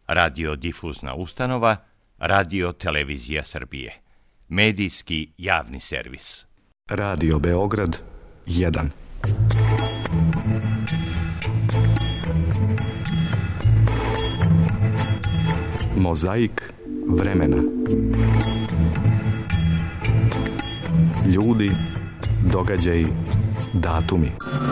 radiodifuzna ustanova, Radio Televizija Srbije. Medijski javni servis. Radio Beograd 1. Mozaik vremena. Ljudi, događaji, datumi.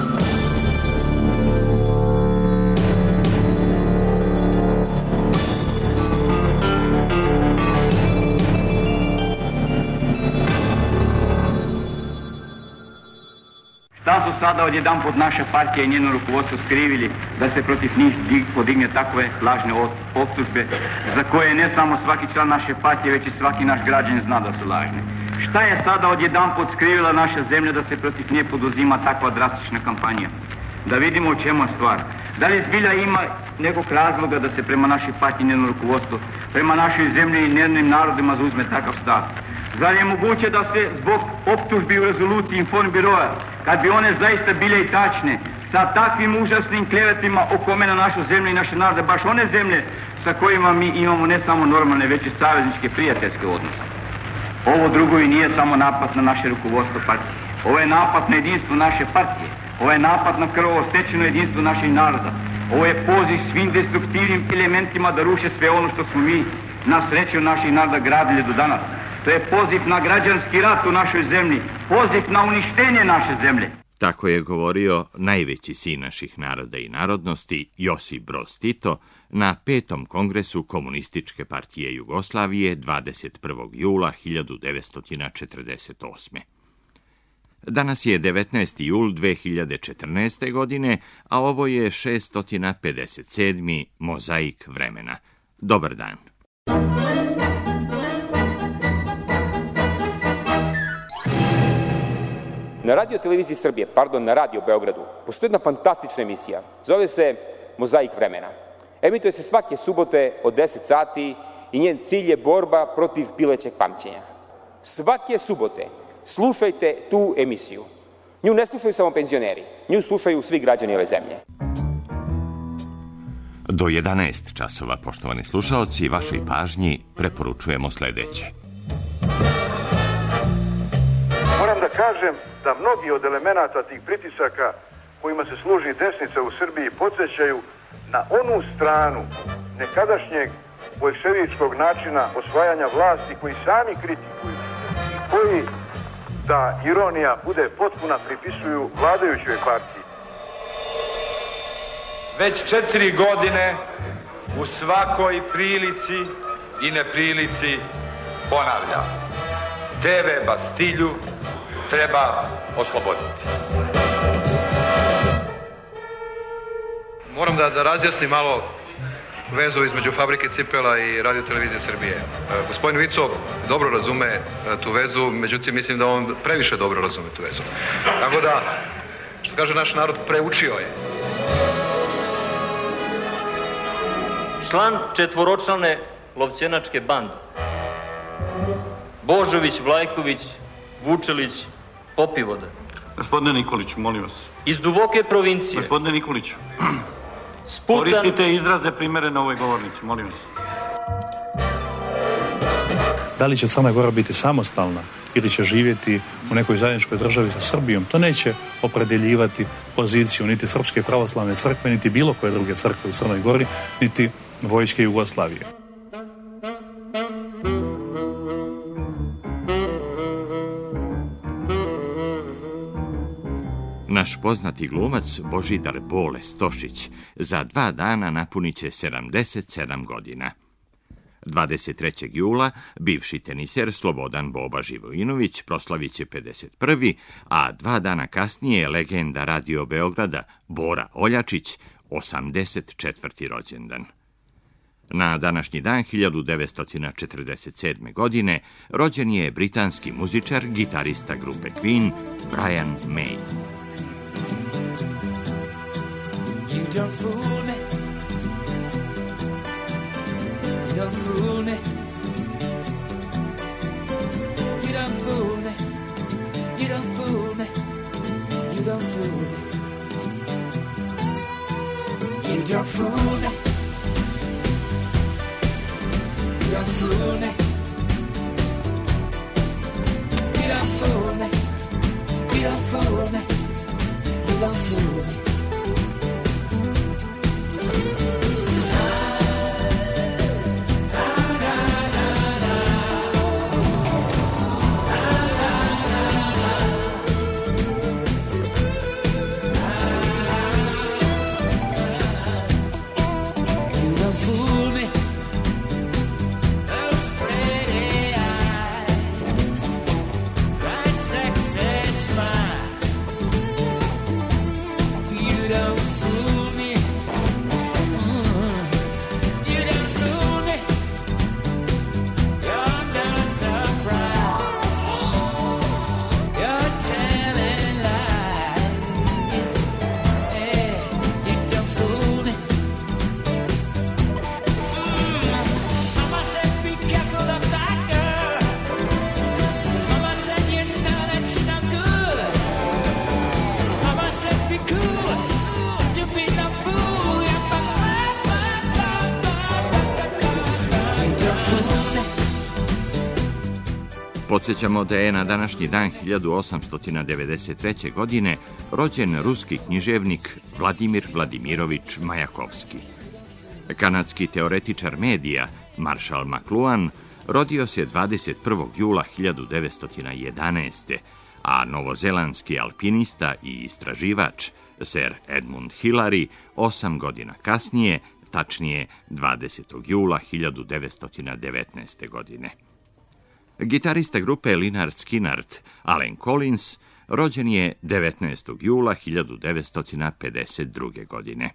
Šta su sada odjedanput naše partije i njeno rukovodstvo skrivili da se protiv njih podigne takve lažne optužbe za koje ne samo svaki član naše partije, već i svaki naš građanin zna da su lažne? Šta je sada odjedanput skrivila naša zemlja da se protiv nje poduzima takva drastična kampanja? Da vidimo u čemu je stvar. Da li zbilja ima nekog razloga da se prema našoj partiji i njeno rukovodstvo, prema našoj zemlji i njenim narodima zauzme takav stav? Zar je moguće da se zbog optužbi u rezoluciji Informbiroa, kad bi one zaista bile i tačne, sa takvim užasnim klevetima okome na našu zemlju i naše narode, baš one zemlje sa kojima mi imamo ne samo normalne, već i savezničke prijateljske odnose? Ovo drugo i nije samo napad na naše rukovodstvo partije. Ovo je napad na jedinstvo naše partije. Ovo je napad na krvostečeno jedinstvo naših naroda. Ovo je poziv svim destruktivnim elementima da ruše sve ono što smo mi na sreću naših naroda gradili do danas. To je poziv na građanski rat u našoj zemlji, poziv na uništenje naše zemlje. Tako je govorio najveći sin naših naroda i narodnosti, Josip Broz Tito, na 5. kongresu Komunističke partije Jugoslavije 21. jula 1948. Danas je 19. jul 2014. godine, a ovo je 657. Mozaik vremena. Dobar dan. Na Radio Televiziji Srbije, na Radio Beogradu, postoji jedna fantastična emisija. Zove se Mozaik vremena. Emituje se svake subote od 10 sati i njen cilj je borba protiv pilećeg pamćenja. Svake subote slušajte tu emisiju. Nju ne slušaju samo penzioneri, nju slušaju svi građani ove zemlje. Do 11 časova, poštovani slušaoci, vašoj pažnji preporučujemo sledeće. Moram da kažem da mnogi od elemenata tih pritisaka kojima se služi desnica u Srbiji podsjećaju na onu stranu nekadašnjeg boljševičkog načina osvajanja vlasti koji sami kritikuju i koji, da ironija bude potpuna, pripisuju vladajućoj partiji. Već 4 godine u svakoj prilici i neprilici ponavljam: TV Bastilju treba osloboditi. Moram da razjasnim malo vezu između Fabrike cipela i Radio Televizije Srbije. Gospodin Vico dobro razume tu vezu, međutim mislim da on previše dobro razume tu vezu. Tako da, što kaže naš narod, preučio je. Član 4-člane lovcjenačke bande: Božović, Vlajković, Vučelić, Popivoda. Gospodine Nikoliću, molim vas. Iz duboke provincije. Gospodine Nikoliću, koristite izraze primerene ovoj govornici, molim vas. Da li će Crna Gora biti samostalna ili će živjeti u nekoj zajedničkoj državi sa Srbijom, to neće opredeljivati poziciju niti Srpske pravoslavne crkve, niti bilo koje druge crkve u Crnoj Gori, niti vojske Jugoslavije. Naš poznati glumac Božidar Bole Stošić za 2 dana napunit će 77 godina. 23. jula bivši teniser Slobodan Boba Živojinović proslavit će 51. a 2 dana kasnije legenda Radio Beograda Bora Oljačić 84. rođendan. Na današnji dan 1947. godine rođen je britanski muzičar, gitarista grupe Queen, Brian May. You don't fool me. You don't fool me. You don't fool me. You don't fool me. You don't fool me. You don't fool me. don't fool me. You don't fool me. You don't fool me. You don't fool me. Podsjećamo da je na današnji dan 1893. godine rođen ruski književnik Vladimir Vladimirovič Majakovski. Kanadski teoretičar medija Marshall McLuhan rodio se 21. jula 1911. a novozelandski alpinista i istraživač Sir Edmund Hillary 8 godina kasnije, tačnije 20. jula 1919. godine. Gitarista grupe Lynyrd Skynyrd Allen Collins rođen je 19. jula 1952. godine.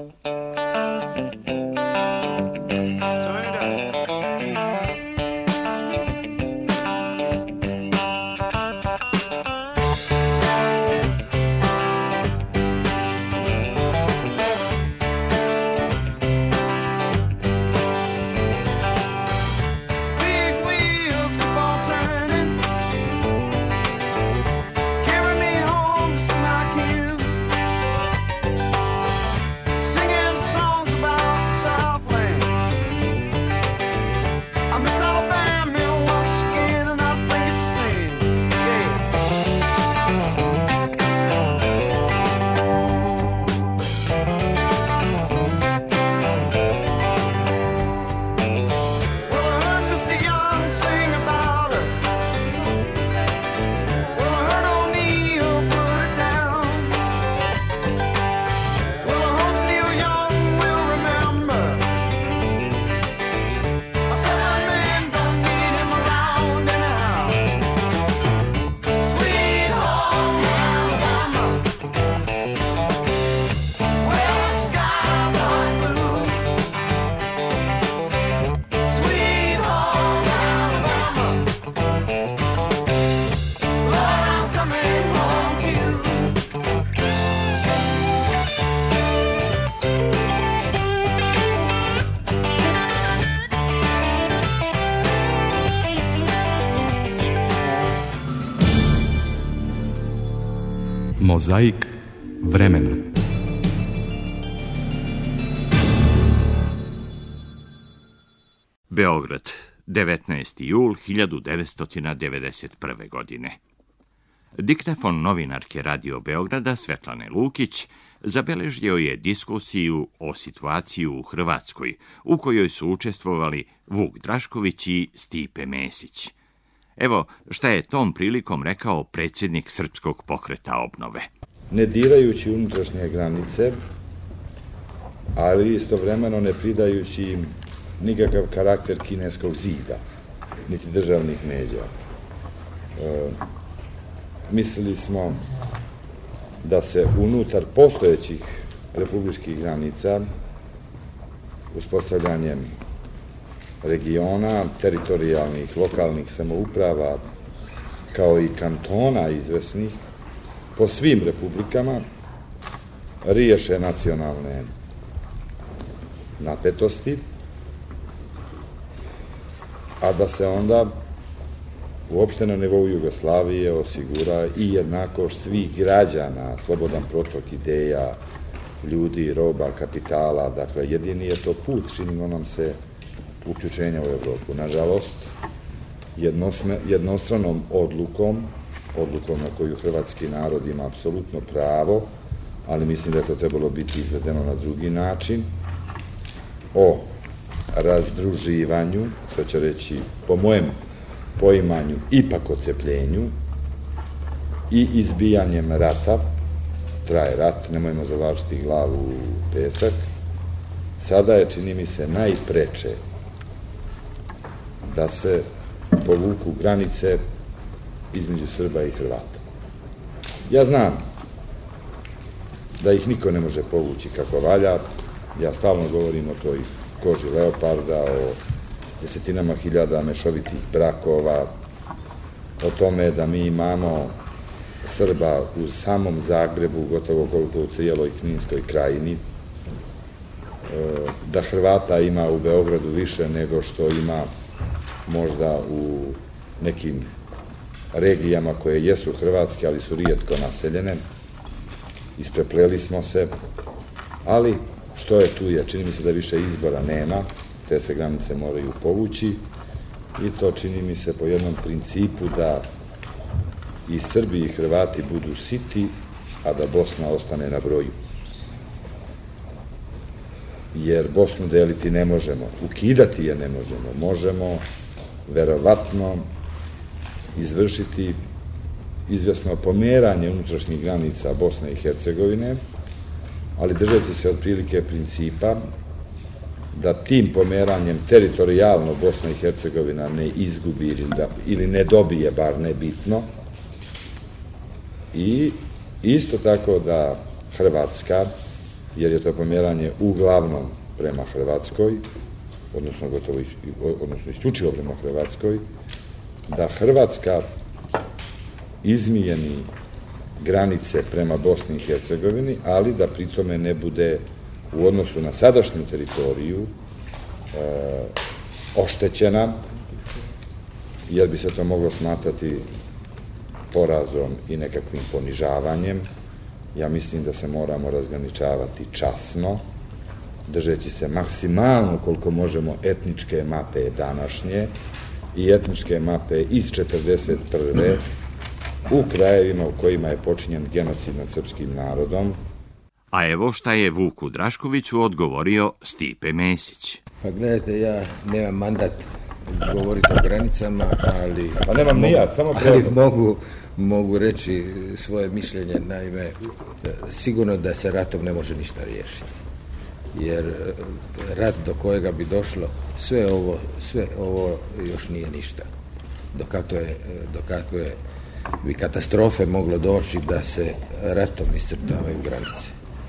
Mozaik vremena. Beograd, 19. jul 1991. godine. Diktafon novinarke Radio Beograda Svetlane Lukić zabeležio je diskusiju o situaciji u Hrvatskoj, u kojoj su učestvovali Vuk Drašković i Stipe Mesić. Evo šta je tom prilikom rekao predsjednik Srpskog pokreta obnove. Ne dirajući unutrašnje granice, ali istovremeno ne pridajući im nikakav karakter kineskog zida, niti državnih međa. Mislili smo da se unutar postojećih republičkih granica uspostavljanjem regiona, teritorijalnih, lokalnih samouprava, kao i kantona izvesnih, po svim republikama riješe nacionalne napetosti, a da se onda uopšte na nivou Jugoslavije osigura i jednakost svih građana, slobodan protok ideja, ljudi, roba, kapitala. Dakle, jedini je to put, činimo nam se, uključenja u Evropu. Nažalost, jednostranom odlukom na koju hrvatski narod ima apsolutno pravo, ali mislim da je to trebalo biti izvedeno na drugi način, o razdruživanju, što će reći po mojem poimanju ipak ocepljenju i izbijanjem rata, traje rat, nemojmo zavlačiti glavu u pesak, sada je, čini mi se, najpreče da se povuku granice između Srba i Hrvata. Ja znam da ih niko ne može povući kako valja, ja stalno govorim o toj koži leoparda, o desetinama hiljada mešovitih brakova, o tome da mi imamo Srba u samom Zagrebu, gotovo koliko u cijeloj Kninskoj krajini, da Hrvata ima u Beogradu više nego što ima možda u nekim regijama koje jesu hrvatske, ali su rijetko naseljene. Isprepleli smo se, ali što je tu je, čini mi se da više izbora nema, te se granice moraju povući i to čini mi se po jednom principu da i Srbi i Hrvati budu siti, a da Bosna ostane na broju. Jer Bosnu deliti ne možemo, ukidati je ne možemo. Možemo verovatno izvršiti izvjesno pomeranje unutrašnjih granica Bosne i Hercegovine, ali držeći se otprilike principa da tim pomeranjem teritorijalno Bosna i Hercegovina ne izgubi ili ne dobije, bar nebitno, i isto tako da Hrvatska, jer je to pomeranje uglavnom prema Hrvatskoj, odnosno isključivo prema Hrvatskoj, da Hrvatska izmijeni granice prema Bosni i Hercegovini, ali da pritome ne bude u odnosu na sadašnju teritoriju oštećena, jer bi se to moglo smatrati porazom i nekakvim ponižavanjem. Ja mislim da se moramo razgraničavati časno, držeći se maksimalno koliko možemo etničke mape današnje i etničke mape iz 1941. u krajevima u kojima je počinjen genocid nad srpskim narodom. A evo šta je Vuku Draškoviću odgovorio Stipe Mesić. Pa gledajte, ja nemam mandat govoriti o granicama, ali... Pa nemam ni ja, samo ali mogu reći svoje mišljenje. Naime, sigurno da se ratom ne može ništa riješiti. Jer rat do kojega bi došlo, sve ovo još nije ništa. Do kakve bi katastrofe moglo doći da se ratom iscrtavaju granice.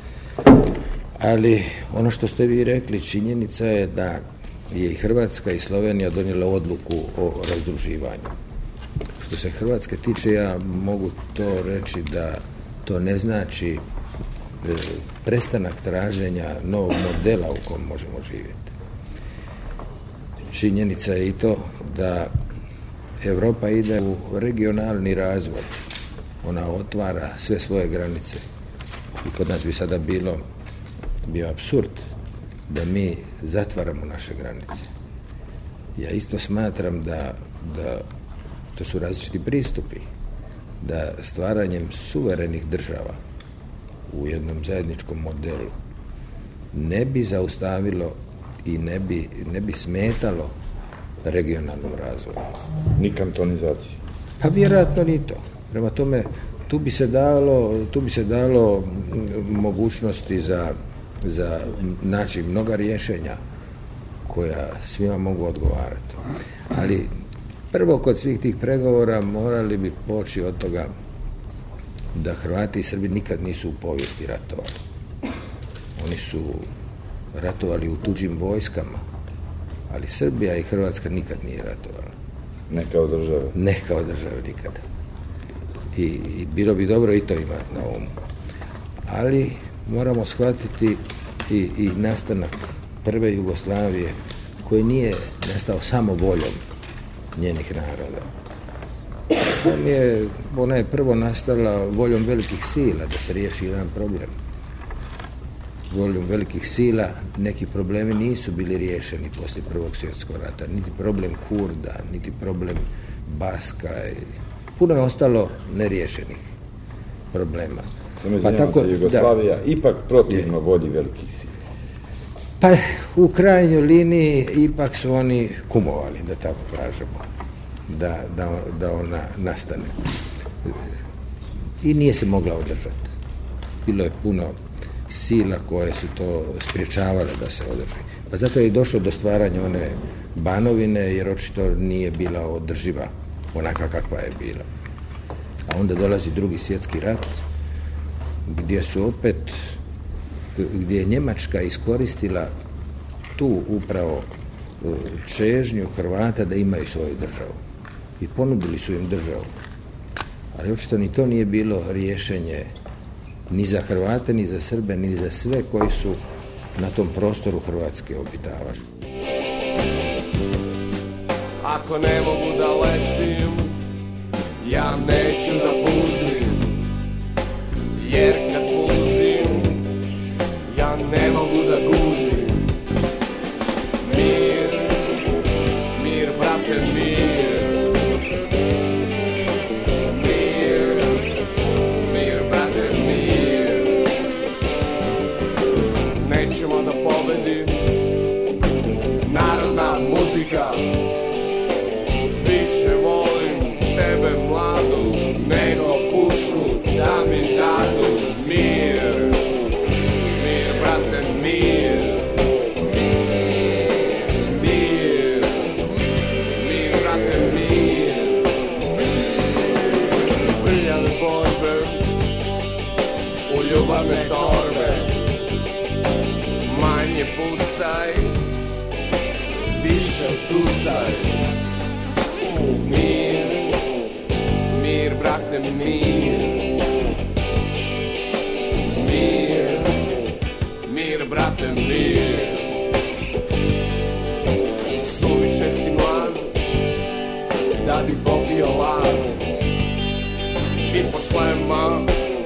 Ali ono što ste vi rekli, činjenica je da je i Hrvatska i Slovenija donijela odluku o razdruživanju. Što se Hrvatske tiče, ja mogu to reći da to ne znači prestanak traženja novog modela u kojem možemo živjeti. Činjenica je i to da Europa ide u regionalni razvoj. Ona otvara sve svoje granice. I kod nas bi sada bio apsurd da mi zatvaramo naše granice. Ja isto smatram da to su različiti pristupi, da stvaranjem suverenih država u jednom zajedničkom modelu ne bi zaustavilo i ne bi smetalo regionalnom razvoju. Ni kantonizaciji. Pa vjerojatno ni to. Prema tome, tu bi se dalo mogućnosti za naći mnoga rješenja koja svima mogu odgovarati. Ali prvo kod svih tih pregovora morali bi poći od toga da Hrvati i Srbi nikad nisu u povijesti ratovali. Oni su ratovali u tuđim vojskama, ali Srbija i Hrvatska nikad nije ratovala. Ne kao države? Ne kao države nikada. I bilo bi dobro i to imati na umu. Ali moramo shvatiti i nastanak prve Jugoslavije, koji nije nastao samo voljom njenih naroda. Ona je prvo nastala voljom velikih sila da se riješi jedan problem. voljom velikih sila neki problemi nisu bili riješeni poslije Prvog svjetskog rata. Niti problem Kurda, niti problem Baska. Puno je ostalo neriješenih problema. Pa tako Jugoslavija ipak protivno volji velikih sila. Pa u krajnjoj liniji ipak su oni kumovali, da tako kažemo, da ona nastane. I nije se mogla održati. Bilo je puno sila koje su to spriječavale da se održi. Pa zato je i došlo do stvaranja one Banovine, jer očito nije bila održiva onaka kakva je bila. A onda dolazi Drugi svjetski rat, gdje je Njemačka iskoristila tu upravo čežnju Hrvata da imaju svoju državu. I ponudili su im državu. Ali očito ni to nije bilo rješenje ni za Hrvate, ni za Srbe, ni za sve koji su na tom prostoru Hrvatske obitavali. Ako ne mogu da letim, ja neću da puzim, jer kad puzim, ja ne mogu da guzim. Mir, mir, brate, mir. Mir, mir, brate, mir. Nećemo da pobedim, narodna muzika. Više volim tebe mladu, nego pušu da mi dadu. Mir, mir, brate, mir. Mir, mir, brate, mir. Prljave borbe, u ljubavne torbe. Manje pucaj, više tucaj. Mir, mir, brate, mir. Mir, mir, brate, mir. Suviše si mlad da bi popio lad. Ispod šlema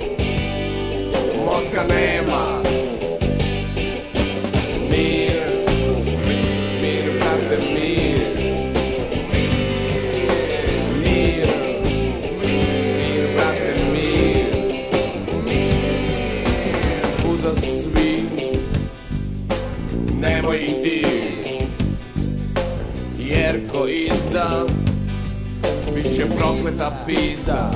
mozga nema. Mir, mir, brate, mir. Nemoj i ti, jer ko izda, bit će prokleta pizda.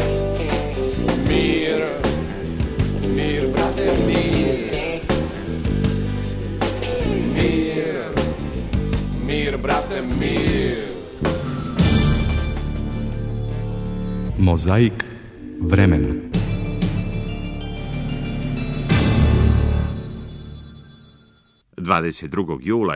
Mir, mir, brate, mir. Mir, mir, brate, mir. Mozaik vremena. – 22. jula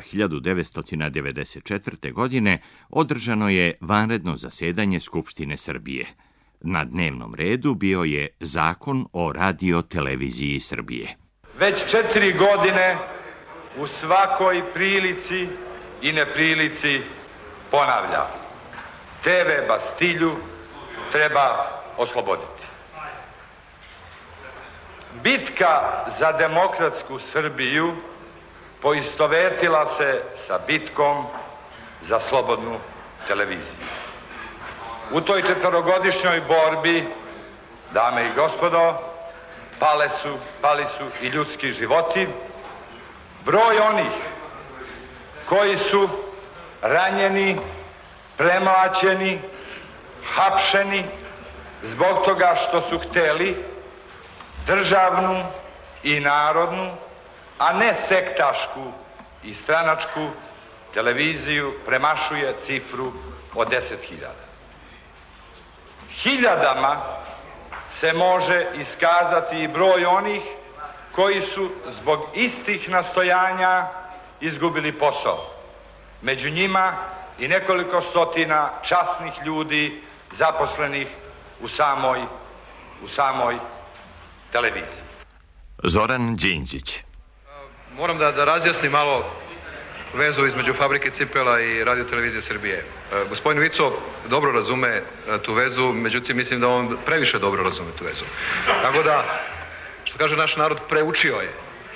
1994. godine održano je vanredno zasedanje Skupštine Srbije. Na dnevnom redu bio je Zakon o radio-televiziji Srbije. Već 4 godine u svakoj prilici i neprilici ponavlja: TV Bastilju treba osloboditi. Bitka za demokratsku Srbiju poistovetila se sa bitkom za slobodnu televiziju. U toj 4-godišnjoj borbi, dame i gospodo, pali su i ljudski životi. Broj onih koji su ranjeni, premlaćeni, hapšeni zbog toga što su hteli državnu i narodnu, a ne sektašku i stranačku televiziju, premašuje cifru od 10.000. Hiljadama se može iskazati i broj onih koji su zbog istih nastojanja izgubili posao. Među njima i nekoliko stotina časnih ljudi zaposlenih u samoj televiziji. Zoran Đinđić. Moram da razjasnim malo vezu između Fabrike cipela i Radio-televizije Srbije. Gospodin Vico dobro razume tu vezu, međutim mislim da on previše dobro razume tu vezu. Tako da, što kaže naš narod, preučio je.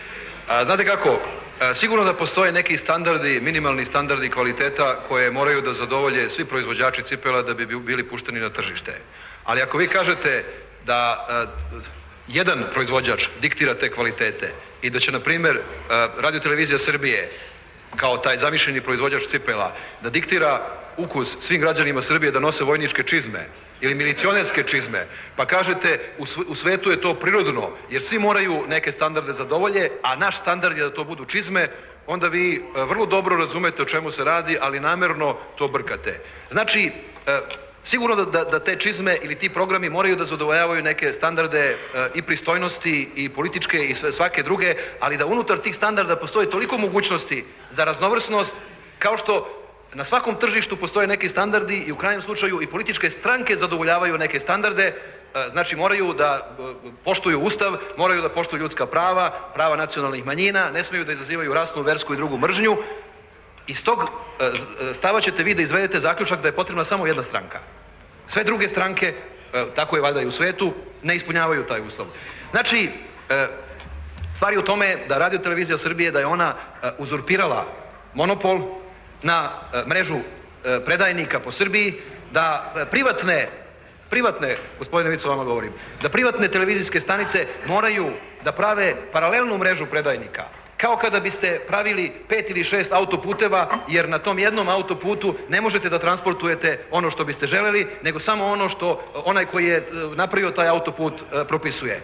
Znate kako, sigurno da postoje neki standardi, minimalni standardi kvaliteta koje moraju da zadovolje svi proizvođači cipela da bi bili pušteni na tržište. Ali ako vi kažete da jedan proizvođač diktira te kvalitete i da će, na primjer, Radio-televizija Srbije kao taj zamišljeni proizvođač cipela da diktira ukus svim građanima Srbije da nose vojničke čizme ili milicionerske čizme, pa kažete u svetu je to prirodno jer svi moraju neke standarde zadovolje, a naš standard je da to budu čizme, onda vi vrlo dobro razumete o čemu se radi, ali namerno to brkate. Znači, sigurno da te čizme ili ti programi moraju da zadovoljavaju neke standarde i pristojnosti i političke i svake druge, ali da unutar tih standarda postoji toliko mogućnosti za raznovrsnost, kao što na svakom tržištu postoje neki standardi i u krajnjem slučaju i političke stranke zadovoljavaju neke standarde, znači moraju da poštuju Ustav, moraju da poštuju ljudska prava, prava nacionalnih manjina, ne smiju da izazivaju rasnu, versku i drugu mržnju. Iz tog stava ćete vi da izvedete zaključak da je potrebna samo jedna stranka. Sve druge stranke, tako je valjda i u svetu, ne ispunjavaju taj uslov. Znači, stvar je u tome da Radio-televizija Srbije, da je ona uzurpirala monopol na mrežu predajnika po Srbiji, da privatne, gospodine Vico, vama govorim, da privatne televizijske stanice moraju da prave paralelnu mrežu predajnika. Kao kada biste pravili 5 ili 6 autoputeva, jer na tom jednom autoputu ne možete da transportujete ono što biste želeli, nego samo ono što onaj koji je napravio taj autoput propisuje.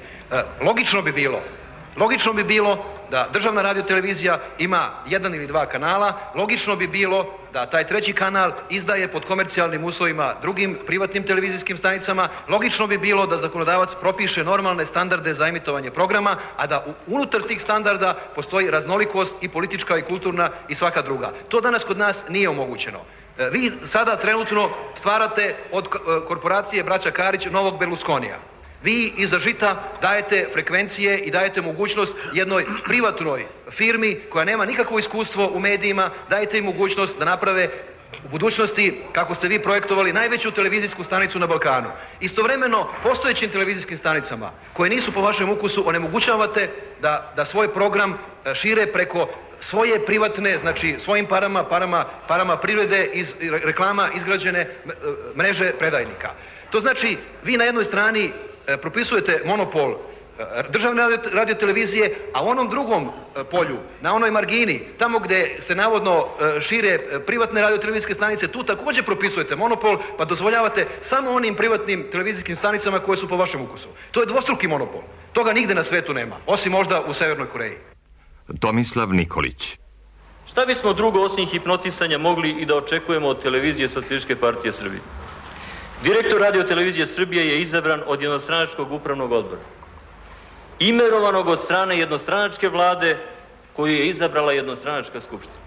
Logično bi bilo da državna radiotelevizija ima 1 ili 2 kanala, logično bi bilo da taj 3. kanal izdaje pod komercijalnim uslovima drugim privatnim televizijskim stanicama, logično bi bilo da zakonodavac propiše normalne standarde za emitovanje programa, a da unutar tih standarda postoji raznolikost i politička i kulturna i svaka druga. To danas kod nas nije omogućeno. Vi sada trenutno stvarate od korporacije braća Karić novog Berlusconija. Vi iza žita dajete frekvencije i dajete mogućnost jednoj privatnoj firmi koja nema nikakvo iskustvo u medijima, dajete im mogućnost da naprave u budućnosti, kako ste vi projektovali, najveću televizijsku stanicu na Balkanu. Istovremeno, postojećim televizijskim stanicama, koje nisu po vašem ukusu, onemogućavate da svoj program šire preko svoje privatne, znači svojim parama privrede iz reklama izgrađene mreže predajnika. To znači, vi na jednoj strani propisujete monopol državne radiotelevizije, a u onom drugom polju, na onoj margini, tamo gdje se navodno šire privatne radiotelevizijske stanice, tu također propisujete monopol, pa dozvoljavate samo onim privatnim televizijskim stanicama koje su po vašem ukusu. To je dvostruki monopol. Toga nigde na svetu nema, osim možda u Severnoj Koreji. Tomislav Nikolić. Šta bismo drugo osim hipnotisanja mogli i da očekujemo od televizije Socijalističke partije Srbije? Direktor Radio-televizije Srbije je izabran od jednostranačkog upravnog odbora, imenovanog od strane jednostranačke vlade koju je izabrala jednostranačka skupština.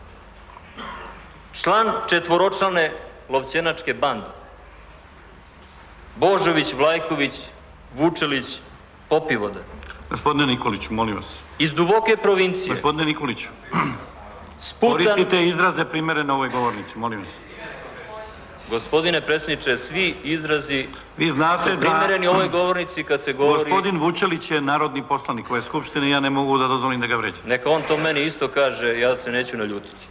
Član 4-člane lovcjenačke bande Božović, Vlajković, Vučelić, Popivoda. Gospodine Nikoliću, molim vas. Iz duboke provincije. Gospodine Nikoliću, koristite izraze primerene ovoj govornici, molim vas. Gospodine predsjedniče, svi izrazi vi znate su primereni ovoj govornici kad se govori... Gospodin Vučelić je narodni poslanik ove skupštine i ja ne mogu da dozvolim da ga vređam. Neka on to meni isto kaže, ja se neću naljutiti.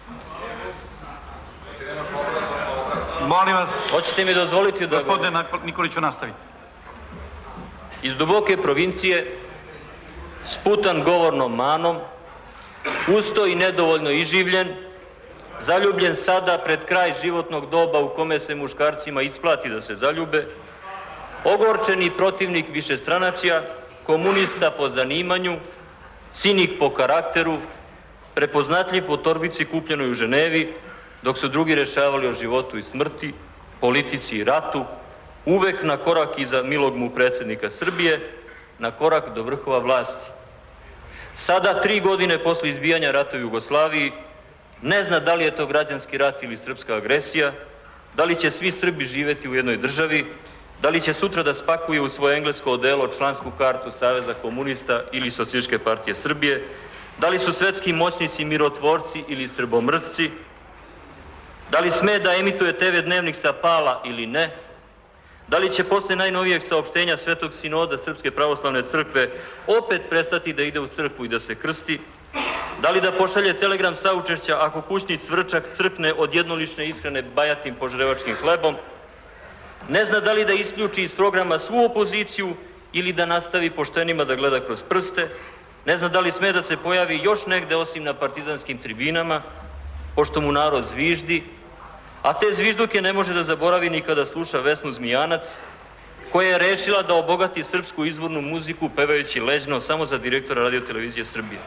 Molim vas... Hoćete mi dozvoliti da... Gospodine Nikoliću, nastavite. Iz duboke provincije, sputan govornom manom, usto i nedovoljno iživljen, zaljubljen sada pred kraj životnog doba u kome se muškarcima isplati da se zaljube, ogorčeni protivnik višestranačja, komunista po zanimanju, cinik po karakteru, prepoznatljiv po torbici kupljenoj u Ženevi, dok su drugi rešavali o životu i smrti, politici i ratu, uvek na korak iza milog mu predsjednika Srbije, na korak do vrhova vlasti. Sada, 3 godine posle izbijanja rata u Jugoslaviji, ne zna da li je to građanski rat ili srpska agresija, da li će svi Srbi živjeti u jednoj državi, da li će sutra da spakuju u svoje englesko odelo člansku kartu Saveza komunista ili Socijalističke partije Srbije, da li su svetski moćnici mirotvorci ili srbomrsci, da li sme da emituje TV dnevnik sa Pala ili ne, da li će posle najnovijeg saopštenja Svetog sinoda Srpske pravoslavne crkve opet prestati da ide u crkvu i da se krsti, Da li da pošalje telegram saučešća ako kućni cvrčak crkne od jednolične ishrane bajatim požrevačkim hlebom? Ne zna da li da isključi iz programa svu opoziciju ili da nastavi poštenima da gleda kroz prste? Ne zna da li sme da se pojavi još negde osim na partizanskim tribinama, pošto mu narod zviždi, a te zvižduke ne može da zaboravi ni kada sluša Vesnu Zmijanac, koja je rešila da obogati srpsku izvornu muziku pevajući ležno samo za direktora Radio televizije Srbije.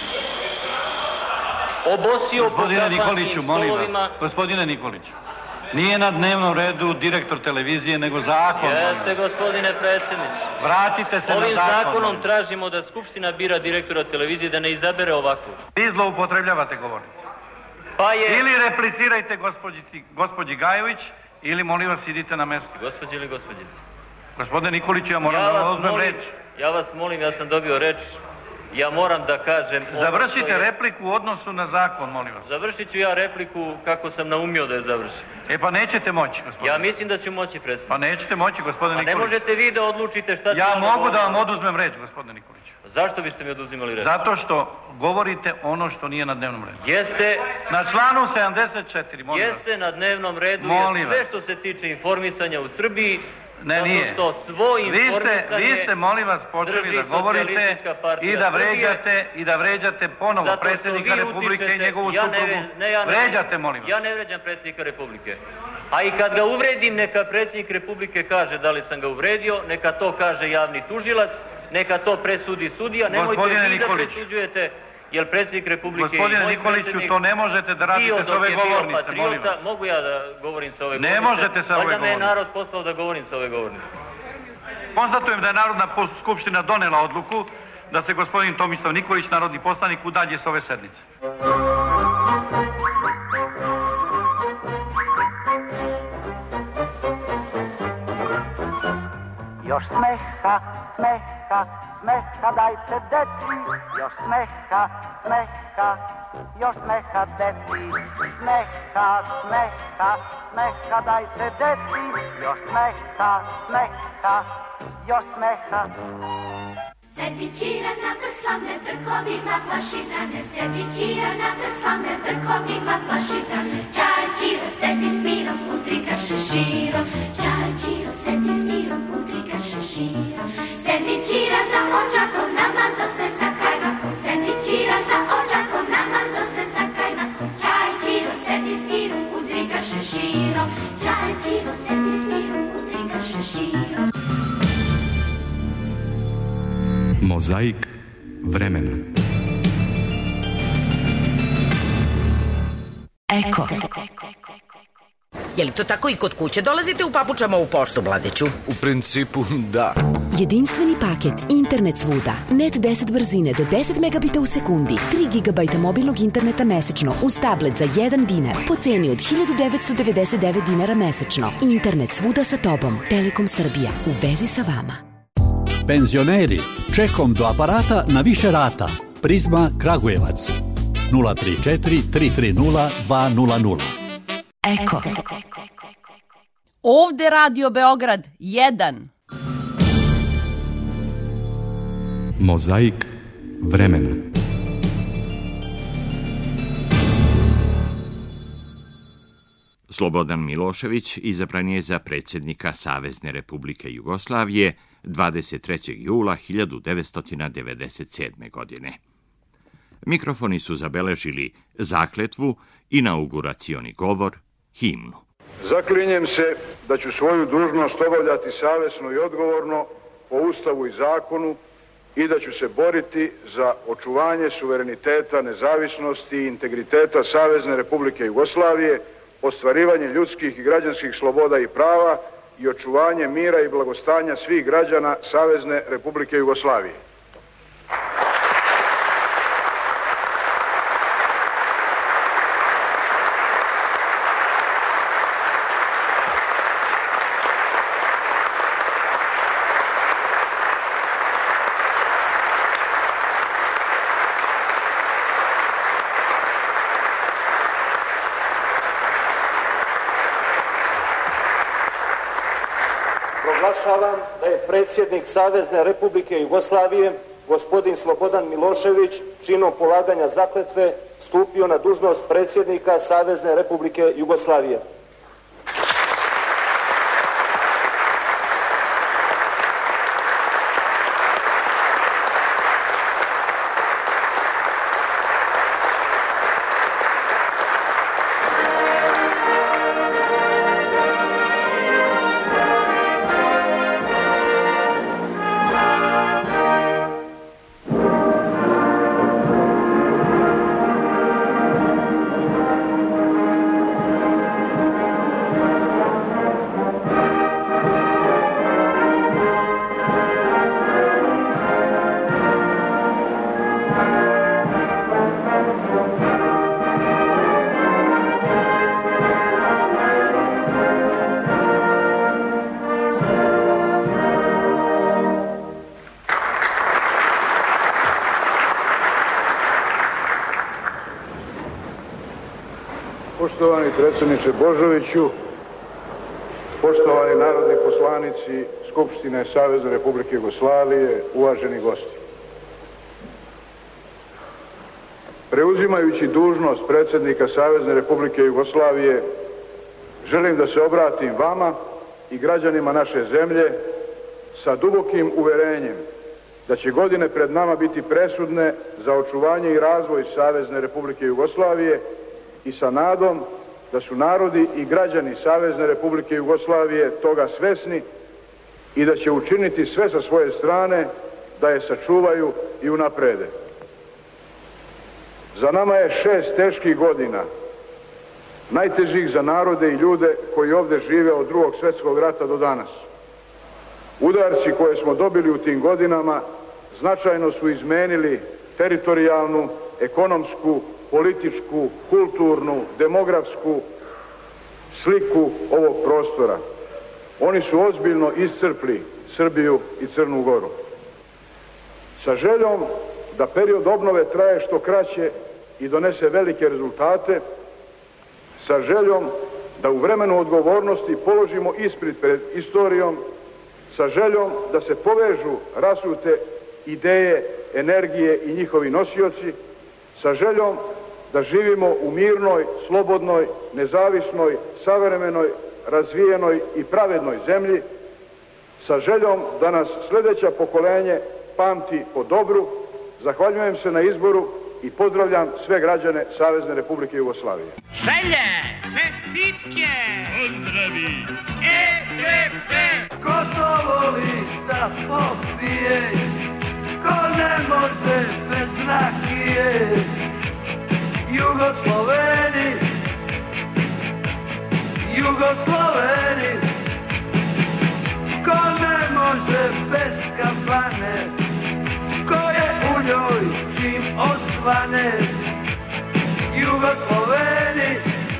Obosio po kafanskim stolovima... Gospodine Nikoliću, nije na dnevnom redu direktor televizije, nego zakon. Jeste, gospodine predsjedniče. Vratite se na zakon. Ovim zakonom tražimo da Skupština bira direktora televizije, da ne izabere ovakvu. Vi zloupotrebljavate govornicu. Pa je... Ili replicirajte gospođi Gajović, ili molim vas idite na mesto. Gospođi ili gospođici? Gospodine Nikoliću, ja moram da uzmem reč. Ja vas molim, ja sam dobio reč. Ja moram da kažem... Završite repliku u odnosu na zakon, molim vas. Završit ću ja repliku kako sam naumio da je završim. E pa nećete moći, gospodine. Ja mislim da ću moći, predsjedniče. Pa nećete moći, gospodine Nikolić. A ne možete vi da odlučite šta ću... Ja mogu da vam oduzmem reč, gospodine Nikolić. Zašto biste mi oduzimali reč? Zato što govorite ono što nije na dnevnom redu. Jeste... Na članu 74, molim vas. Jeste na dnevnom redu, molim sve što se tiče informisanja u Srbiji. Ne, nije. Vi ste, molim vas, počeli da govorite i da vređate ponovo predsjednika Republike i njegovu suprugu. Vređate, molim vas. Ja ne vređam predsjednika Republike. A i kad ga uvredim, neka predsjednik Republike kaže da li sam ga uvredio, neka to kaže javni tužilac, neka to presudi sudija. Nemojte vi da presuđujete, jer predsjednik Republike i moj predsjednik... Gospodine Nikoliću, to ne možete da radite s ove govornice, molim vas. Mogu ja da govorim sa ove govornice? Ne možete sa ove govornice. Valjda me je narod poslao da govorim sa ove govornice. Konstatujem da je Narodna skupština donela odluku da se gospodin Tomislav Nikolić, narodni poslanik, udalji s ove sednice. Još smeha, smeha, smeha dajte deci, još smeha, smeha, još smeha deci, smeha, smeha, smeha dajte deci, još smeha, smeha, još smeha. Sedi Ćira na vrh slavne brkovima plaši brane, sedi Ćira na vrh slavne brkovima plaši brane. Ćaj Ćiro sedi s mirom, utrika šeširom, Ćaj Ćiro sedi s mirom, utrika šeširom. Sedi Ćira za očakom, namazo se sa kajmakom, sedi Ćira za očakom, namazo se sa kajmakom. Ćaj Ćiro sedi s mirom, utrika šeširom, Ćaj Ćiro sedi s mirom, utrika šeširom. Mozaik vremena. Eko. Je li to tako i kod kuće dolazite u papučama u poštu, Mladiću? U principu, da. Jedinstveni paket, internet svuda, net 10 brzine do 10 megabita u sekundi, 3 GB mobilnog interneta mesečno uz tablet za 1 dinar po ceni od 1999 dinara mesečno. Internet svuda sa tobom. Telekom Srbija. U vezi sa vama. Penzioneri, čekom do aparata na više rata. Prizma Kragujevac 034 330 200. Eko. Ovde Radio Beograd 1. Mozaik vremena. Slobodan Milošević izabran je za predsjednika Savezne Republike Jugoslavije 23. jula 1997. godine. Mikrofoni su zabeležili zakletvu, inauguracioni govor, himnu. Zaklinjem se da ću svoju dužnost obavljati savjesno i odgovorno po Ustavu i zakonu i da ću se boriti za očuvanje suvereniteta, nezavisnosti i integriteta Savezne Republike Jugoslavije, ostvarivanje ljudskih i građanskih sloboda i prava i očuvanje mira i blagostanja svih građana Savezne Republike Jugoslavije. Proglašavam da je predsjednik Savezne Republike Jugoslavije gospodin Slobodan Milošević, činom polaganja zakletve, stupio na dužnost predsjednika Savezne Republike Jugoslavije. Poštovani predsjedniče Božoviću, poštovani narodni poslanici Skupštine Savezne Republike Jugoslavije, uvaženi gosti. Preuzimajući dužnost predsjednika Savezne Republike Jugoslavije, želim da se obratim vama i građanima naše zemlje sa dubokim uverenjem da će godine pred nama biti presudne za očuvanje i razvoj Savezne Republike Jugoslavije i sa nadom da su narodi i građani Savezne Republike Jugoslavije toga svesni i da će učiniti sve sa svoje strane da je sačuvaju i unaprede. Za nama je 6 teških godina, najtežih za narode i ljude koji ovdje žive od Drugog svjetskog rata do danas. Udarci koje smo dobili u tim godinama značajno su izmenili teritorijalnu, ekonomsku, političku, kulturnu, demografsku sliku ovog prostora. Oni su ozbiljno iscrpli Srbiju i Crnu Goru. Sa željom da period obnove traje što kraće i donese velike rezultate, sa željom da u vremenu odgovornosti položimo ispit pred istorijom, sa željom da se povežu rasute ideje, energije i njihovi nosioci, sa željom da živimo u mirnoj, slobodnoj, nezavisnoj, savremenoj, razvijenoj i pravednoj zemlji, sa željom da nas sljedeća pokolenje pamti po dobru. Zahvaljujem se na izboru i pozdravljam sve građane Savezne Republike Jugoslavije. Želje, čestitke, pozdravi, EPP. Ko to voli da popije, ko ne može bez rakije, Jugosloveni, Jugosloveni, ko ne može bez kafane, ko je u njoj čim osvane, Jugosloveni.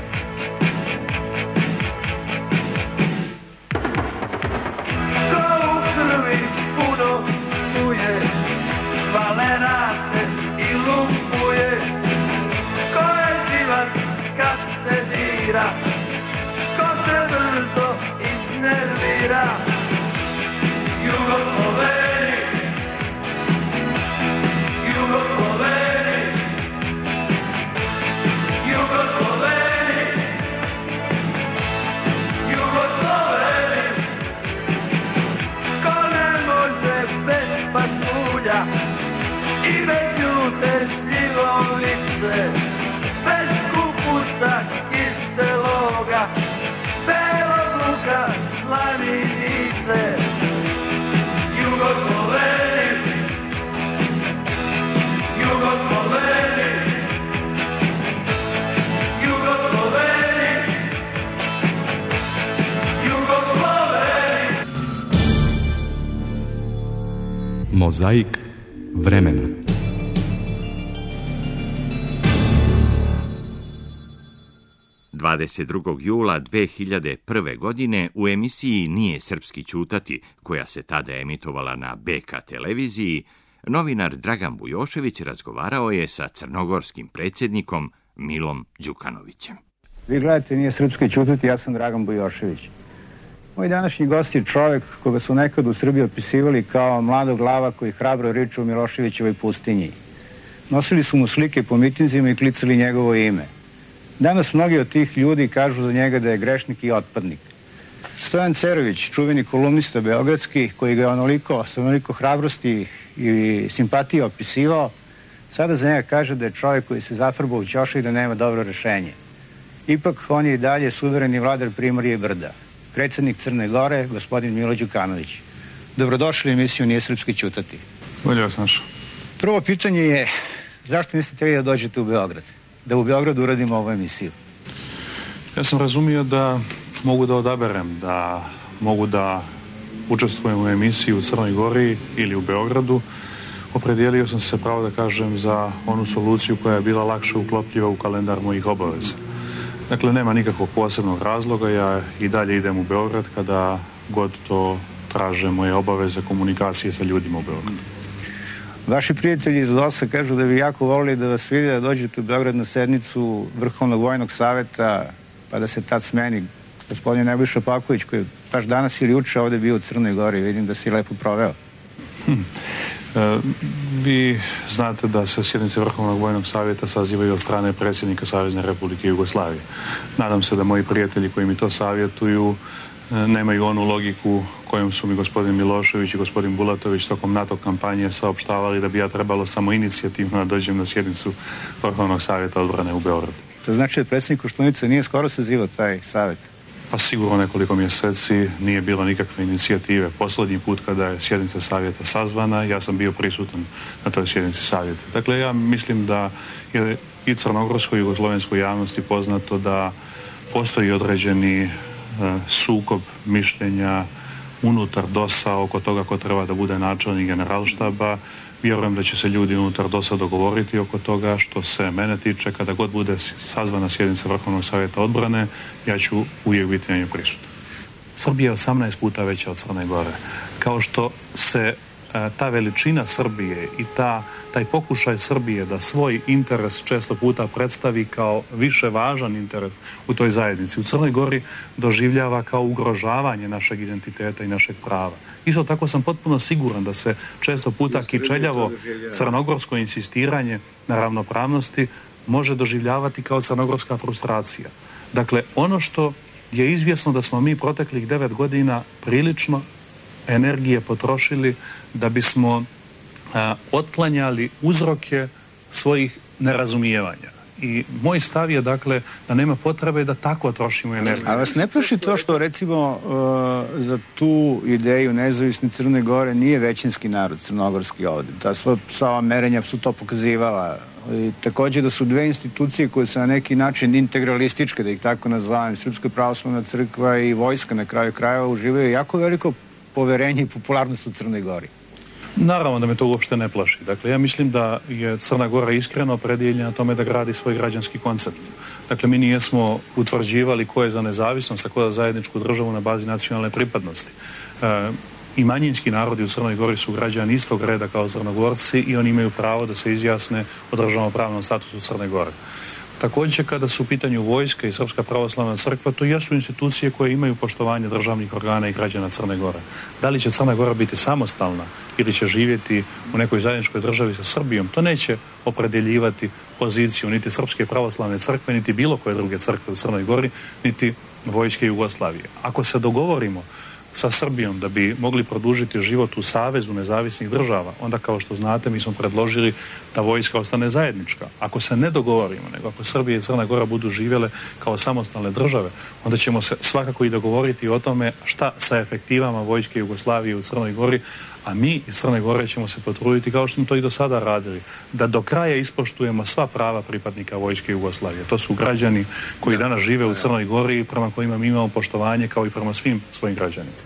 Ko u krvi puno suje, švalera se i lumpuje, ko je živac kad se dira, ko se brzo iznervira, Jugosloveni, Jugosloveni, Jugosloveni, Jugosloveni, ko ne može bez pasulja i bez ljute šljivovice, bez kupusa kiseloga, belog luka, slaninice, Jugosloveni, Jugosloveni, Jugosloveni, Jugosloveni. Mozaik vremena. ...22. jula 2001. godine u emisiji Nije srpski ćutati, koja se tada emitovala na BK televiziji, novinar Dragan Bujošević razgovarao je sa crnogorskim predsjednikom Milom Đukanovićem. Vi gledate Nije srpski ćutati, ja sam Dragan Bujošević. Moj današnji gost je čovjek koga su nekad u Srbiji opisivali kao mladog lava koji hrabro riče u Miloševićevoj pustinji. Nosili su mu slike po mitinzima i klicali njegovo ime. Danas mnogi od tih ljudi kažu za njega da je grešnik i otpadnik. Stojan Cerović, čuveni kolumnista beogradski, koji ga je sa onoliko hrabrosti i simpatije opisivao, sada za njega kaže da je čovjek koji se zafrbao u ćoša i da nema dobro rešenje. Ipak on je i dalje suvereni vladar Primorja i Brda. Predsjednik Crne Gore, gospodin Milo Đukanović. Dobrodošli u emisiju Nije srpski ćutati. Bolje vas našao. Prvo pitanje je, zašto niste htjeli da dođete u Beograd? Da u Beogradu uradimo ovu emisiju? Ja sam razumio da mogu da odaberem, da mogu da učestvujem u emisiji u Crnoj Gori ili u Beogradu. Opredijelio sam se, pravo da kažem, za onu soluciju koja je bila lakše uklopljiva u kalendar mojih obaveza. Dakle, nema nikakvog posebnog razloga, ja i dalje idem u Beograd kada god to traže moje obaveze komunikacije sa ljudima u Beogradu. Vaši prijatelji iz DOS-a kažu da bi jako volili da vas vide da dođete u Beograd na sednicu Vrhovnog vojnog saveta, pa da se tad smeni gospodin Nebojša Paković, koji je baš danas ili juče ovdje bio u Crnoj Gori. Vidim da si lepo proveo. Vi znate da se sjednice Vrhovnog vojnog savjeta sazivaju od strane predsjednika Savezne Republike Jugoslavije. Nadam se da moji prijatelji koji mi to savjetuju nemaju onu logiku kojom su mi gospodin Milošević i gospodin Bulatović tokom NATO kampanje saopštavali da bi ja trebalo samo inicijativno da dođem na sjednicu Vrhovnog savjeta odbrane u Beogradu. To znači da predsjednik Koštunica nije skoro sazivao taj savjet? Pa sigurno nekoliko mjeseci nije bilo nikakve inicijative. Posljednji put kada je sjednica savjeta sazvana, ja sam bio prisutan na toj sjednici savjeta. Dakle, ja mislim da je i crnogorskoj i jugoslovenskoj javnosti poznato da postoji određeni sukob mišljenja unutar DOS-a oko toga ko treba da bude načelnik generalštaba. Vjerujem da će se ljudi unutar DOS-a dogovoriti oko toga. Što se mene tiče, kada god bude sazvana sjednica Vrhovnog savjeta odbrane, ja ću uvijek biti na nju prisutan. Srbija je 18 puta veća od Crne Gore. Kao što se ta veličina Srbije i taj pokušaj Srbije da svoj interes često puta predstavi kao više važan interes u toj zajednici, u Crnoj Gori doživljava kao ugrožavanje našeg identiteta i našeg prava. Isto tako sam potpuno siguran da se često puta kičeljavo crnogorsko insistiranje na ravnopravnosti može doživljavati kao crnogorska frustracija. Dakle, ono što je izvjesno da smo mi proteklih 9 godina prilično energije potrošili da bismo otklanjali uzroke svojih nerazumijevanja. I moj stav je, dakle, da nema potrebe da tako trošimo energiju. A vas ne plaši to što, recimo, za tu ideju nezavisne Crne Gore nije većinski narod crnogorski ovdje? Da sva merenja su to pokazivala. I također da su dve institucije koje su na neki način integralističke, da ih tako nazovem, Srpska pravoslavna crkva i vojska na kraju krajeva, uživaju jako veliko poverenje i popularnost u Crnoj Gori. Naravno da me to uopšte ne plaši. Dakle, ja mislim da je Crna Gora iskreno opredjeljena tome da gradi svoj građanski koncept. Dakle, mi nijesmo utvrđivali ko je za nezavisnost, a ko je za zajedničku državu na bazi nacionalne pripadnosti. I manjinski narodi u Crnoj Gori su građani istog reda kao Crnogorci i oni imaju pravo da se izjasne o državnopravnom statusu Crne Gore. Također, kada su u pitanju vojska i Srpska pravoslavna crkva, to jesu institucije koje imaju poštovanje državnih organa i građana Crne Gore. Da li će Crna Gora biti samostalna ili će živjeti u nekoj zajedničkoj državi sa Srbijom, to neće opredjeljivati poziciju niti Srpske pravoslavne crkve, niti bilo koje druge crkve u Crnoj Gori, niti vojske Jugoslavije. Ako se dogovorimo sa Srbijom da bi mogli produžiti život u Savezu nezavisnih država, onda, kao što znate, mi smo predložili da vojska ostane zajednička. Ako se ne dogovorimo, nego ako Srbija i Crna Gora budu živjele kao samostalne države, onda ćemo se svakako i dogovoriti o tome šta sa efektivama vojske Jugoslavije u Crnoj Gori, a mi iz Crne Gore ćemo se potruditi, kao što smo to i do sada radili, da do kraja ispoštujemo sva prava pripadnika vojske Jugoslavije. To su građani koji danas žive u Crnoj Gori i prema kojima mi imamo poštovanje kao i prema svim svojim građanima.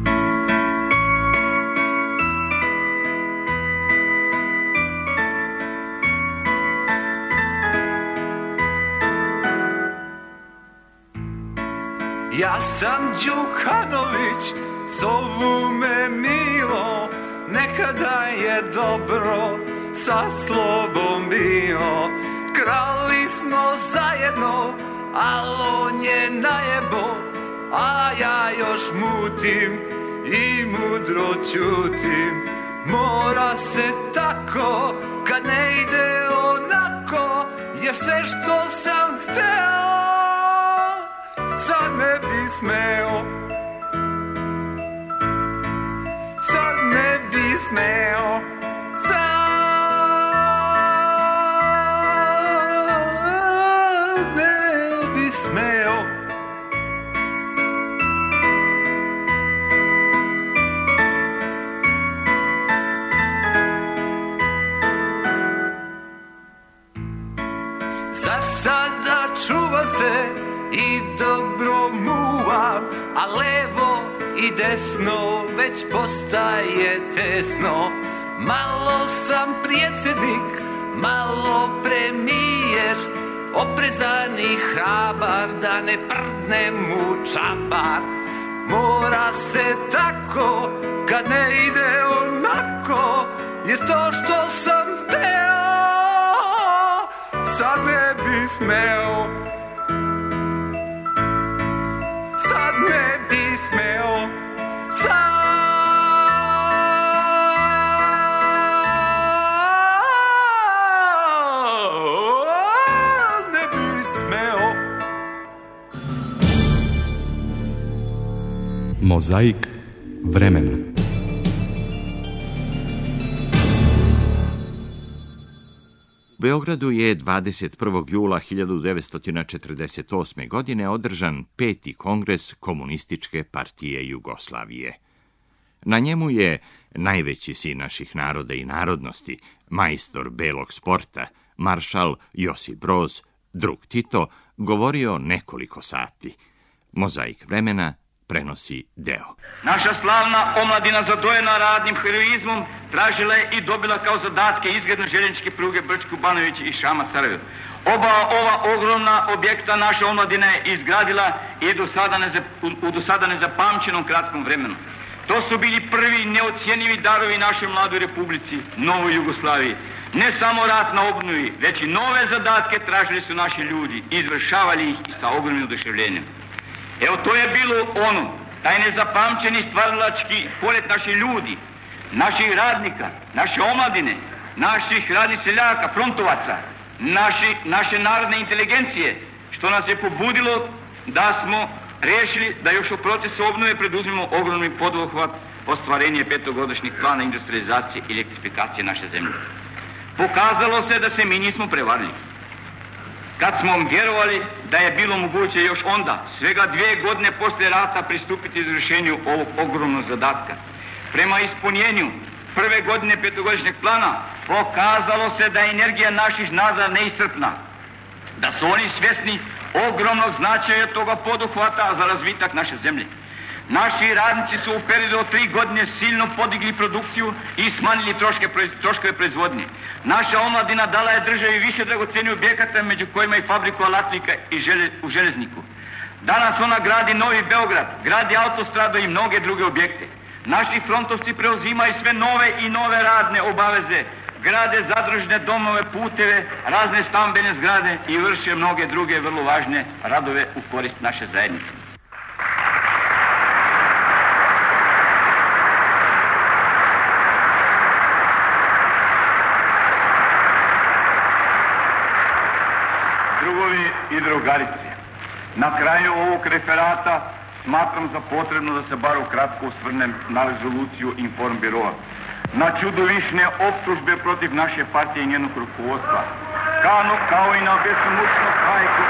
Ja sam Đukanović, zovu me Milo, nekada je dobro sa slobom bio. Krali smo zajedno, al on je najebo, a ja još mutim i mudro ćutim. Mora se tako kad ne ide onako, jer sve što sam hteo sad ne bi smeo. Sad ne bi smeo. Sada čuvam se i dobro muvam, a levo i desno već postaje tesno. Malo sam predsjednik, malo premijer, oprezan i hrabar da ne prdnem u čabar. Mora se tako kad ne ide onako, jer to što sam hteo sad ne bi smeo. Sad ne bi smeo. Sad ne bi smeo. Mozaik vremena. U Beogradu je 21. jula 1948. godine održan 5. kongres Komunističke partije Jugoslavije. Na njemu je najveći sin naših naroda i narodnosti, majstor belog sporta, maršal Josip Broz, drug Tito, govorio nekoliko sati. Mozaik vremena prenosi deo. Naša slavna omladina zadojena radnim heroizmom tražila je i dobila kao zadatke izgradnju željezničke pruge Brčko-Banović i Šamac-Sarajevo. Oba ova ogromna objekta naša omladina je izgradila i u do sada nezapamćenom kratkom vremenu. To su bili prvi neocjenivi darovi našoj mladoj republici, novoj Jugoslaviji. Ne samo rat na obnovi, već i nove zadatke tražili su naši ljudi i izvršavali ih i sa ogromnim oduševljenjem. Evo, to je bilo ono, taj nezapamćeni stvaralački polet naših ljudi, naših radnika, naše omladine, naših radnih seljaka, frontovaca, naše narodne inteligencije, što nas je pobudilo da smo rešili da još u procesu obnove preduzmemo ogromni poduhvat ostvarenje petogodišnjeg plana industrializacije i elektrifikacije naše zemlje. Pokazalo se da se mi nismo prevarili. Kad smo vjerovali da je bilo moguće još onda, svega 2 godine poslije rata, pristupiti izvršenju ovog ogromnog zadatka. Prema ispunjenju prve godine petogodišnjeg plana pokazalo se da je energija naših naroda neiscrpna, da su oni svjesni ogromnog značaja toga poduhvata za razvitak naše zemlje. Naši radnici su u periodu od 3 godine silno podigli produkciju i smanjili troškove proizvodnje. Naša omladina dala je državi više dragocjenih objekata, među kojima i fabriku alatnika u Železniku. Danas ona gradi Novi Beograd, gradi autostradu i mnoge druge objekte. Naši frontovci preuzimaju sve nove i nove radne obaveze, grade zadružne domove, puteve, razne stambene zgrade i vrše mnoge druge vrlo važne radove u korist naše zajednice. Drugovi i drugarice, na kraju ovog referata smatram za potrebno da se bar ukratko osvrnem na rezoluciju Informbiroa, na čudovišne optužbe protiv naše partije i njenog rukovodstva, kao i na besomučnu hajku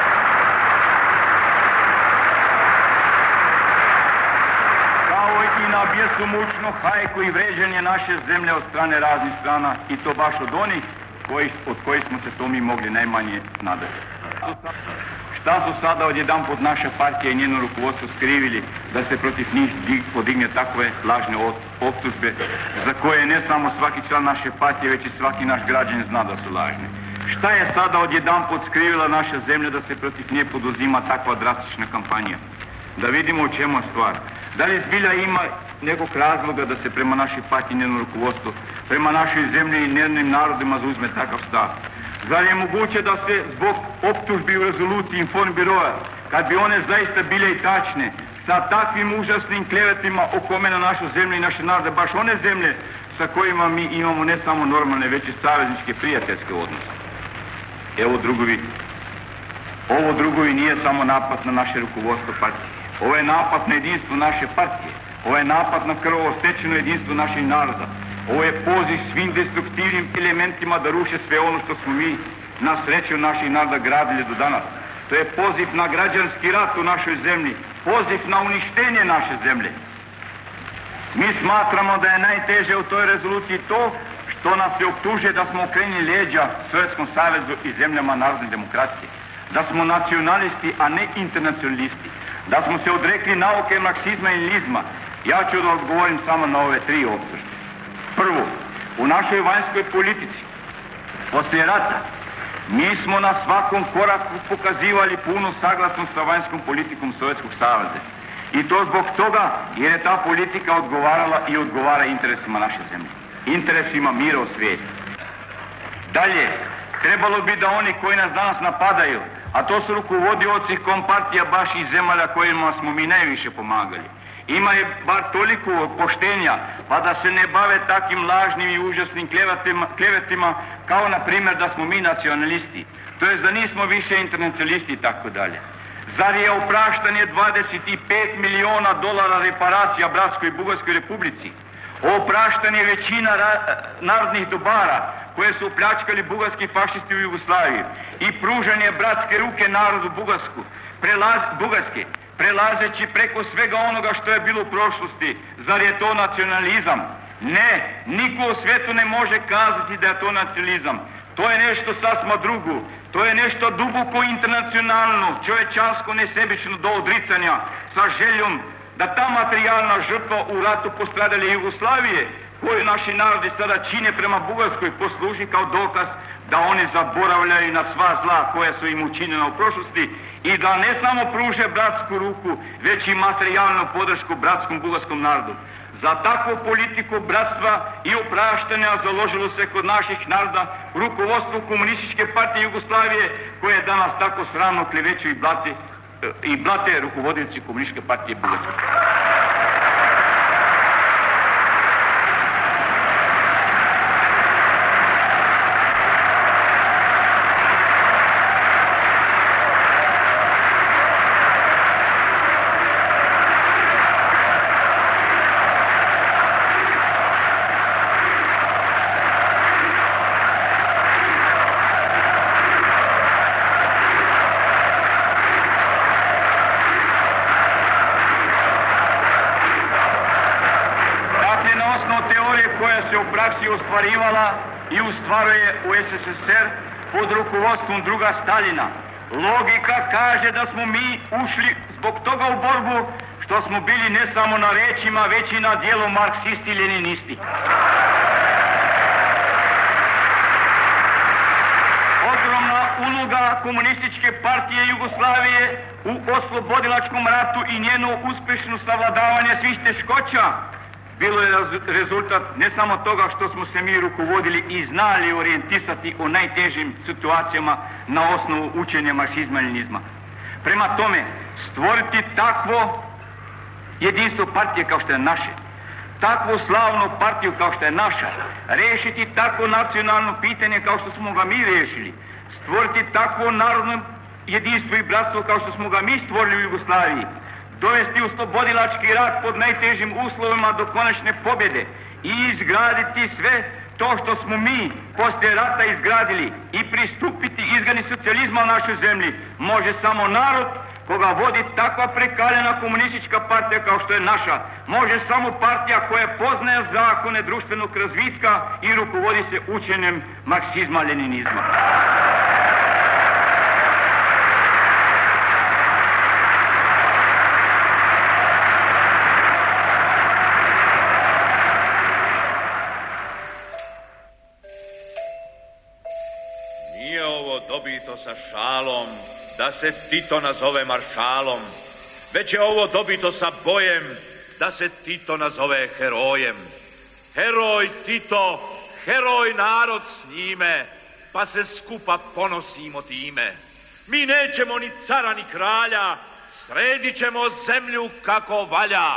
i vređanje naše zemlje od strane raznih strana, i to baš od onih od kojih smo se to mi mogli najmanje nadati. Šta su sada odjedanput naša partija i njeno rukovodstvo skrivili da se protiv njih podigne takve lažne optužbe za koje ne samo svaki član naše partije, već i svaki naš građanin zna da su lažne? Šta je sada odjedanput skrivila naša zemlja da se protiv nje poduzima takva drastična kampanja? Da vidimo u čemu je stvar. Da li zbilja ima nekog razloga da se prema našoj partiji i njenom rukovodstvu, prema našoj zemlji i njenim narodima zauzme takav stav? Zar je moguće da se zbog optužbi u rezoluciji Informbiroa, kad bi one zaista bile i tačne, sa takvim užasnim klevetima o kome na našu zemlju i naše narode, baš one zemlje sa kojima mi imamo ne samo normalne, već i savezničke prijateljske odnose. Evo drugovi, ovo drugovi nije samo napad na naše rukovodstvo partije. Ovo je napad na jedinstvo naše partije. Ovo je napad na krvovo stečeno jedinstvo naših naroda. Ovo je poziv svim destruktivnim elementima da ruše sve ono što smo mi na sreću naših naroda gradili do danas. To je poziv na građanski rat u našoj zemlji, poziv na uništenje naše zemlje. Mi smatramo da je najteže u toj rezoluciji to što nas se optužuje da smo okrenuli leđa Sovjetskom savezu i zemljama narodne demokracije, da smo nacionalisti, a ne internacionalisti, da smo se odrekli nauke marksizma i leninizma. Ja ću da odgovorim samo na ove tri optužbe. Prvo, u našoj vanjskoj politici, poslije rata, mi smo na svakom koraku pokazivali punu saglasnost sa vanjskom politikom Sovjetskog saveza. I to zbog toga jer je ta politika odgovarala i odgovara interesima naše zemlje, interesima mira u svijetu. Dalje, trebalo bi da oni koji nas danas napadaju, a to su rukovodioci kompartija baš iz zemalja kojima smo mi najviše pomagali, imaju bar toliko poštenja pa da se ne bave takvim lažnim i užasnim klevetima kao na primjer da smo mi nacionalisti, to jest da nismo više internacionalisti i tako dalje. Zar je opraštanje 25 miliona dolara reparacija Bratskoj Bugarskoj republici, opraštanje većina narodnih dobara koje su opljačkali bugarski fašisti u Jugoslaviji i pružanje bratske ruke narodu Bugarske, prelazeći preko svega onoga što je bilo u prošlosti, zar je to nacionalizam? Ne, niko u svijetu ne može kazati da je to nacionalizam. To je nešto sasma drugo. To je nešto duboko internacionalno, čovječansko, nesebično do odricanja, sa željom da ta materijalna žrtva u ratu postradale Jugoslavije, koju naši narodi sada čine prema Bugarskoj, posluži kao dokaz da oni zaboravljaju na sva zla koja su im učinjena u prošlosti i da ne samo pruže bratsku ruku, već i materijalnu podršku bratskom bugarskom narodu. Za takvu politiku bratstva i opraštanja založilo se kod naših naroda rukovodstvo Komunističke partije Jugoslavije, koje danas tako sramno kleveću i blate rukovodioci Komunističke partije Bugarske. Ostvarivala i ustvaruje u SSSR pod rukovodstvom druga Staljina. Logika kaže da smo mi ušli zbog toga u borbu što smo bili ne samo na rečima, već i na dijelu marksisti i leninisti. Ogromna uloga Komunističke partije Jugoslavije u oslobodilačkom ratu i njeno uspješno savladavanje svih teškoća bilo je rezultat ne samo toga što smo se mi rukovodili i znali orijentisati o najtežim situacijama na osnovu učenja marksizma i leninizma. Prema tome, stvoriti takvo jedinstvo partije kao što je naše, takvu slavnu partiju kao što je naša, rešiti takvo nacionalno pitanje kao što smo ga mi rešili, stvoriti takvo narodno jedinstvo i bratstvo kao što smo ga mi stvorili u Jugoslaviji, dovesti oslobodilački rat pod najtežim uslovima do konačne pobjede i izgraditi sve to što smo mi poslije rata izgradili i pristupiti izgradnji socijalizma u našoj zemlji, može samo narod koga vodi takva prekaljena komunistička partija kao što je naša. Može samo partija koja poznaje zakone društvenog razvitka i rukovodi se učenjem marksizma, leninizma. Dobito sa šalom, da se Tito nazove maršalom, već je ovo dobito sa bojem, da se Tito nazove herojem. Heroj Tito, heroj narod s njime, pa se skupa ponosimo time. Mi nećemo ni cara ni kralja, sredit ćemo zemlju kako valja.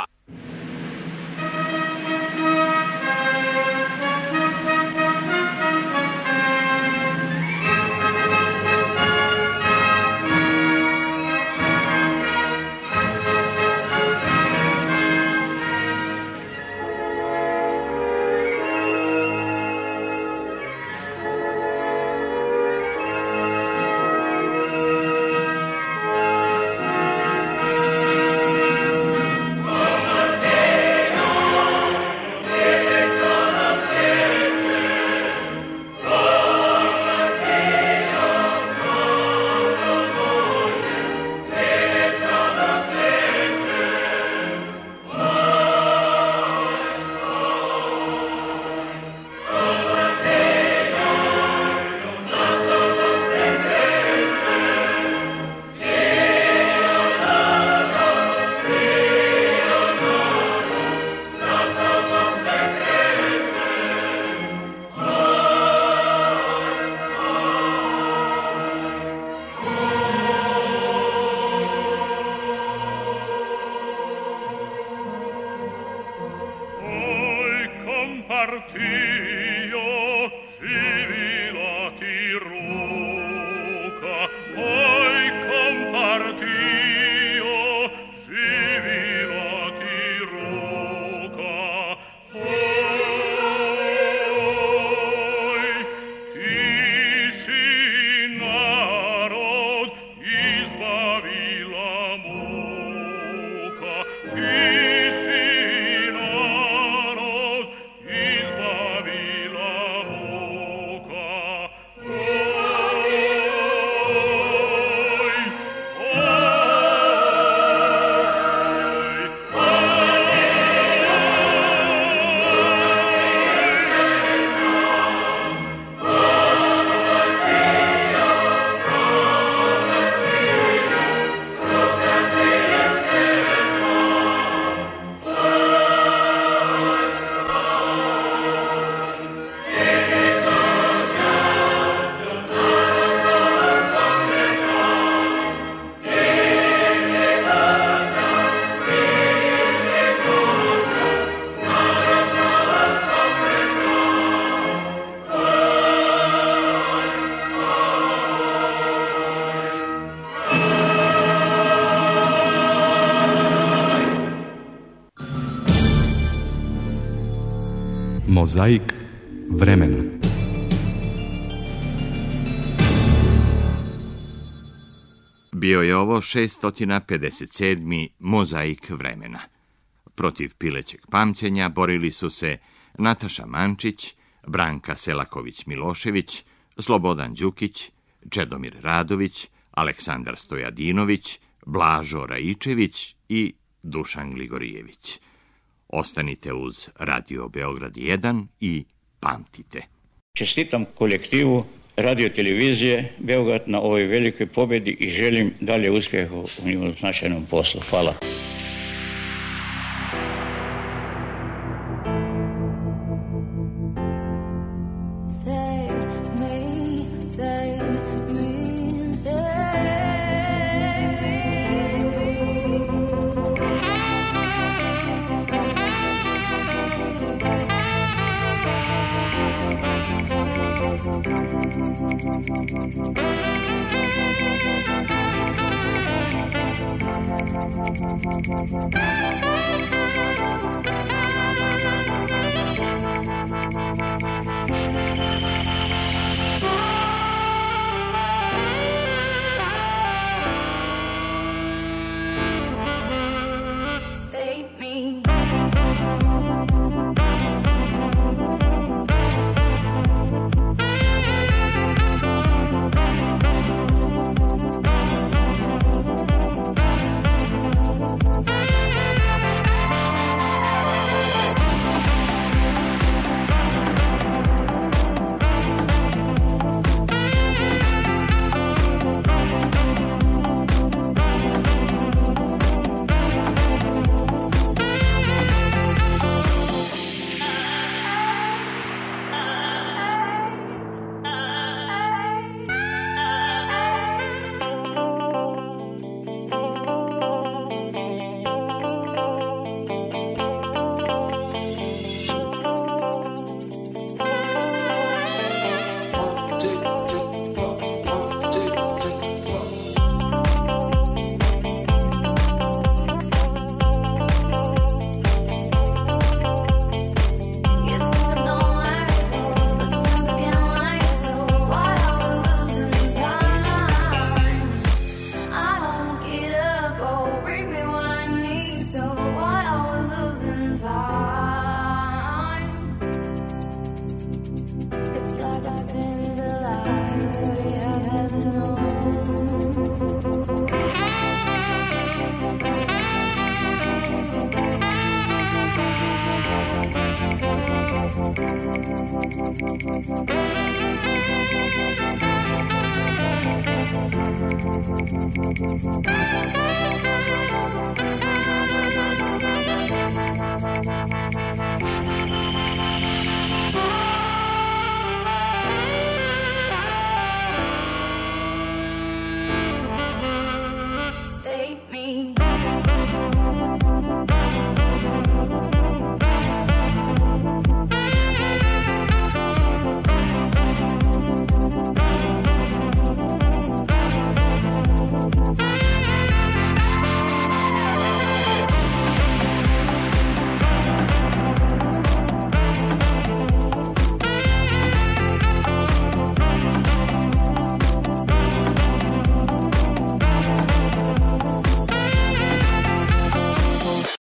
Mozaik vremena. Bio je ovo 657. Mozaik vremena. Protiv pilećeg pamćenja borili su se Nataša Mančić, Branka Selaković-Milošević, Slobodan Đukić, Čedomir Radović, Aleksandar Stojadinović, Blažo Raičević i Dušan Gligorijević. Ostanite uz Radio Beograd 1 i pamtite. Čestitam kolektivu Radio televizije Beograd na ovoj velikoj pobjedi i želim dalje uspjeha u njihovom značajnom poslu. Hvala.